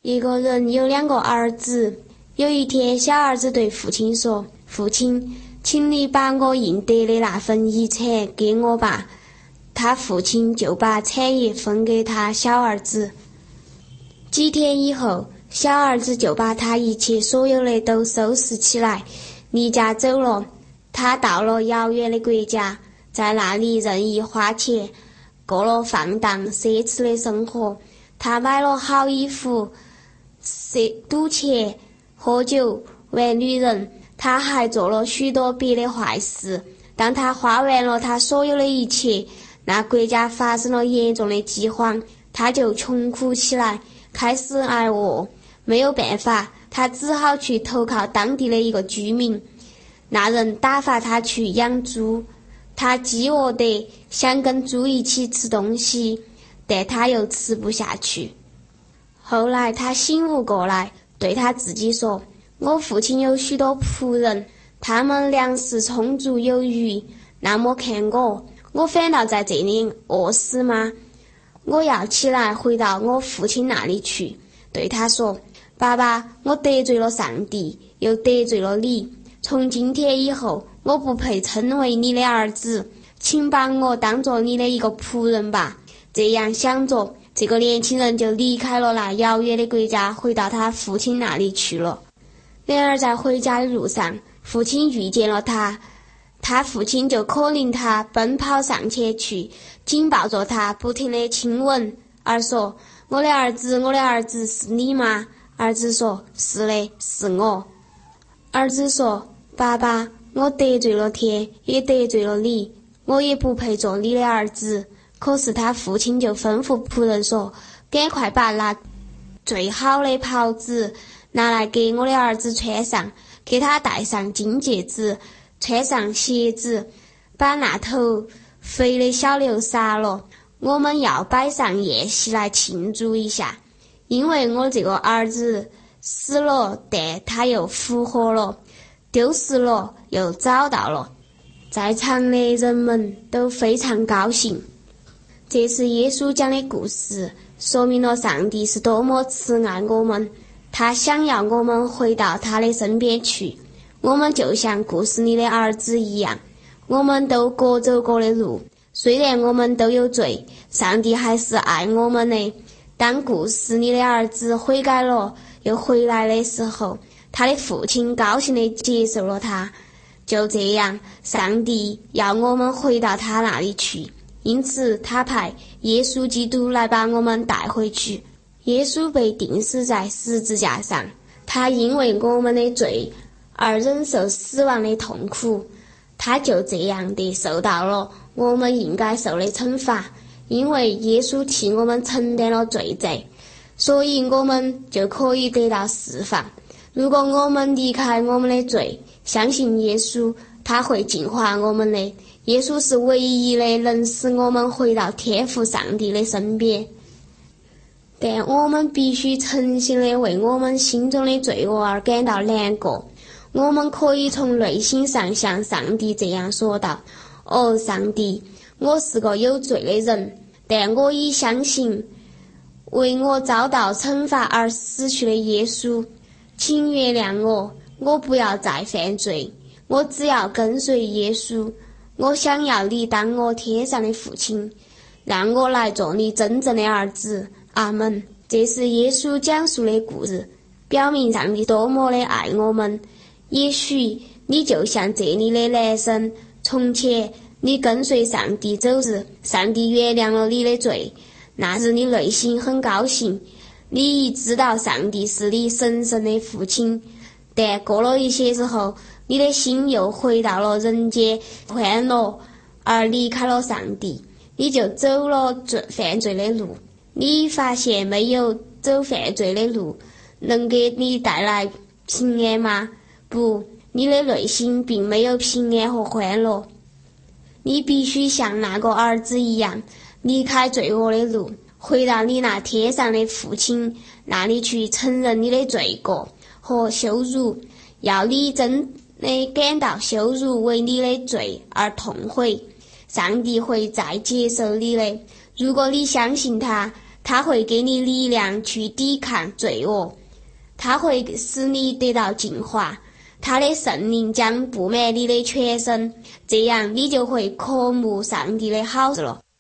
一个人有2个儿子，有一天小儿子对父亲说：“父亲，请你把我应得的那份遗产给我吧。”他父亲就把产业分给他小儿子。几天以后，小儿子就把他一切所有的都收拾起来，离家走了。他到了遥远的国家，在那里任意花钱，过了放荡奢侈的生活。他买了好衣服，赌钱、喝酒、玩女人，他还做了许多别的坏事。当他花完了他所有的一切，那国家发生了严重的饥荒，他就穷苦起来，开始挨饿。没有办法，他只好去投靠当地的一个居民。那人打发他去养猪，他饥饿得想跟猪一起吃东西，但他又吃不下去。后来他醒悟过来，对他自己说：“我父亲有许多仆人，他们粮食充足有余，那么看我反倒在这里饿死吗？我要起来回到我父亲那里去，对他说：爸爸，我得罪了上帝，又得罪了你。从今天以后，我不配称为你的儿子，请把我当作你的一个仆人吧。”这样想着，这个年轻人就离开了那遥远的国家，回到他父亲那里去了。然而在回家的路上，父亲遇见了他，他父亲就可令他奔跑上前去，紧抱着他，不停地亲吻，而说：“我的儿子，我的儿子，是你吗？”儿子说：“是的，是我。”儿子说：“爸爸，我得罪了天，也得罪了你，我也不配做你的儿子。”可是他父亲就吩咐仆人说：“赶快把那最好的袍子拿来给我的儿子穿上，给他戴上金戒指，穿上鞋子，把那头肥的小牛杀了，我们要摆上宴席来庆祝一下，因为我这个儿子死了，但他又复活了，丢失了又找到了。”在场的人们都非常高兴。这是耶稣讲的故事，说明了上帝是多么慈爱我们，他想要我们回到他的身边去。我们就像故事里的儿子一样，我们都各走各的路，虽然我们都有罪，上帝还是爱我们的。当故事里的儿子悔改了又回来的时候，他的父亲高兴地接受了他。就这样，上帝要我们回到他那里去，因此他派耶稣基督来把我们带回去。耶稣被钉死在十字架上，他因为我们的罪而忍受死亡的痛苦，他就这样地受到了我们应该受的惩罚。因为耶稣替我们承担了罪责，所以我们就可以得到释放。如果我们离开我们的罪，相信耶稣，他会净化我们的。耶稣是唯一的能使我们回到天父上帝的身边，但我们必须诚心地为我们心中的罪恶而感到难过。我们可以从内心上向上帝这样说道：“哦，上帝，我是个有罪的人，但我已相信为我遭到惩罚而死去的耶稣，请原谅我，我不要再犯罪，我只要跟随耶稣。我想要你当我天上的父亲，让我来做你真正的儿子。阿门。”这是耶稣讲述的故事，表明上帝多么的爱我们。也许你就像这里的男生，从前你跟随上帝走时，上帝原谅了你的罪，那时你内心很高兴，你已知道上帝是你神圣的父亲。但过了一些时候，你的心又回到了人间欢乐，而离开了上帝，你就走了犯罪的路。你发现没有走犯罪的路能给你带来平安吗？不，你的内心并没有平安和欢乐。你必须像那个儿子一样，离开罪恶的路，回到你那天上的父亲那里去，承认你的罪过和羞辱，要你真的感到羞辱，为你的罪而痛悔。上帝会再接受你的，如果你相信他他会给你力量去抵抗罪恶，他会使你得到净化，他的圣灵将布满你的全身，这样你就会渴慕上帝的好事了。